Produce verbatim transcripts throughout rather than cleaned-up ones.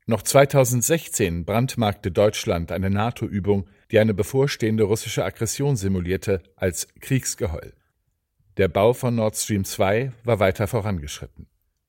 Noch zweitausendsechzehn brandmarkte Deutschland eine NATO-Übung, die eine bevorstehende russische Aggression simulierte, als Kriegsgeheul. Der Bau von Nord Stream zwei war weiter vorangeschritten.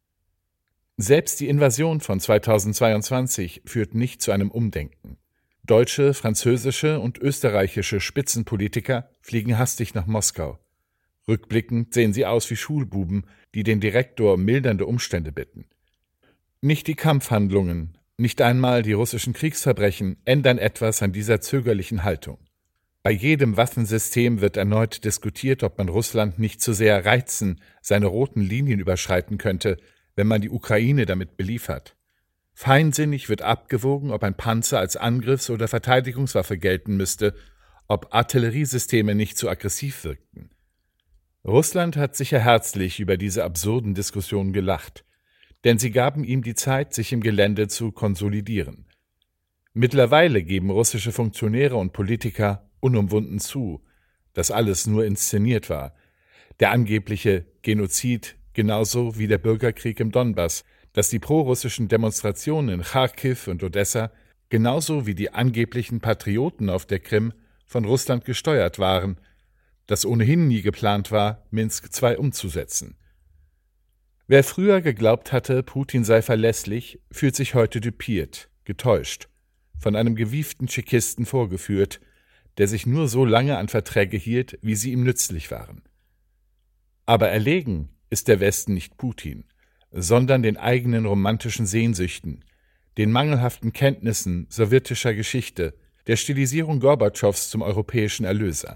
Selbst die Invasion von zweitausendzweiundzwanzig führt nicht zu einem Umdenken. Deutsche, französische und österreichische Spitzenpolitiker fliegen hastig nach Moskau. Rückblickend sehen sie aus wie Schulbuben, die den Direktor um mildernde Umstände bitten. Nicht die Kampfhandlungen, nicht einmal die russischen Kriegsverbrechen ändern etwas an dieser zögerlichen Haltung. Bei jedem Waffensystem wird erneut diskutiert, ob man Russland nicht zu sehr reizen, seine roten Linien überschreiten könnte, wenn man die Ukraine damit beliefert. Feinsinnig wird abgewogen, ob ein Panzer als Angriffs- oder Verteidigungswaffe gelten müsste, ob Artilleriesysteme nicht zu aggressiv wirkten. Russland hat sicher herzlich über diese absurden Diskussionen gelacht, denn sie gaben ihm die Zeit, sich im Gelände zu konsolidieren. Mittlerweile geben russische Funktionäre und Politiker unumwunden zu, dass alles nur inszeniert war. Der angebliche Genozid genauso wie der Bürgerkrieg im Donbass, dass die prorussischen Demonstrationen in Charkiw und Odessa genauso wie die angeblichen Patrioten auf der Krim von Russland gesteuert waren, dass ohnehin nie geplant war, Minsk zwei umzusetzen. Wer früher geglaubt hatte, Putin sei verlässlich, fühlt sich heute düpiert, getäuscht, von einem gewieften Tschekisten vorgeführt, der sich nur so lange an Verträge hielt, wie sie ihm nützlich waren. Aber erlegen ist der Westen nicht Putin, sondern den eigenen romantischen Sehnsüchten, den mangelhaften Kenntnissen sowjetischer Geschichte, der Stilisierung Gorbatschows zum europäischen Erlöser.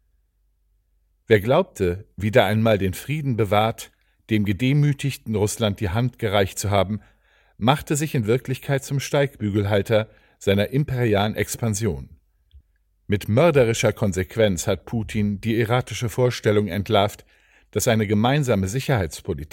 Wer glaubte, wieder einmal den Frieden bewahrt, dem gedemütigten Russland die Hand gereicht zu haben, machte sich in Wirklichkeit zum Steigbügelhalter seiner imperialen Expansion. Mit mörderischer Konsequenz hat Putin die erratische Vorstellung entlarvt, dass eine gemeinsame Sicherheitspolitik